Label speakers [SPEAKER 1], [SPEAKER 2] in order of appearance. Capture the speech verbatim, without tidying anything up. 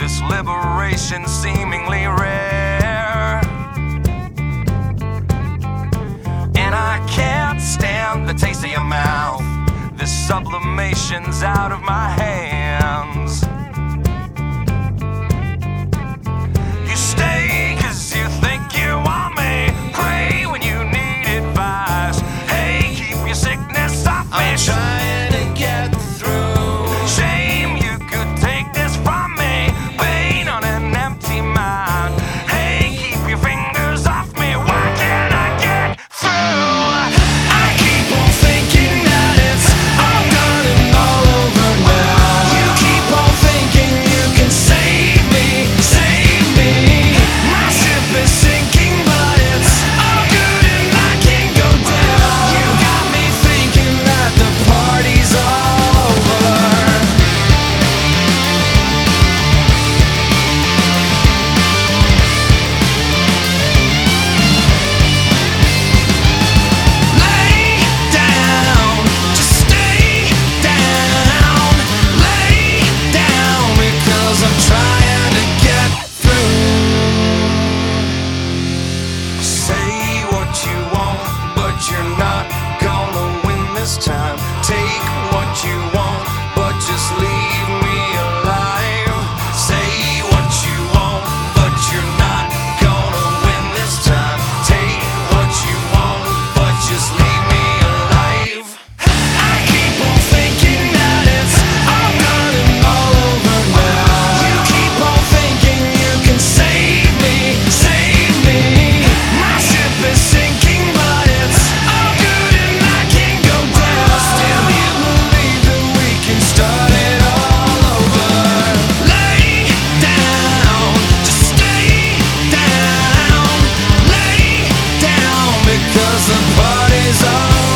[SPEAKER 1] this liberation seemingly rare. And I can't stand the taste of your mouth. This sublimation's out of my hands. You stay cause you think you want me. Pray when you need advice. Hey, keep your sickness off me. I'm trying to get through. Shame you could take this from me. Pain on an empty mind. Hey, keep your fingers off me. Why can't I get through? I keep on thinking that it's all done and all over now. You keep on thinking you can save me, save me. My ship is sinking, but it's all good and I can't go down. You got me thinking that the party's all over. Lay down, just stay down. Lay down because I'm trying to get through. Say what you want, but you're not gonna win this time. Take what you want, but just leave me alive. Say what you want, but you're not gonna win this time. Take what you want, but just leave me alive. I keep on thinking that it's all done and all over now. You keep on thinking you can save me, save me. My ship is sinking, but it's all good and I can't go down. Still you believe that we can start it all over. Lay down, just stay down. Lay down because the party's all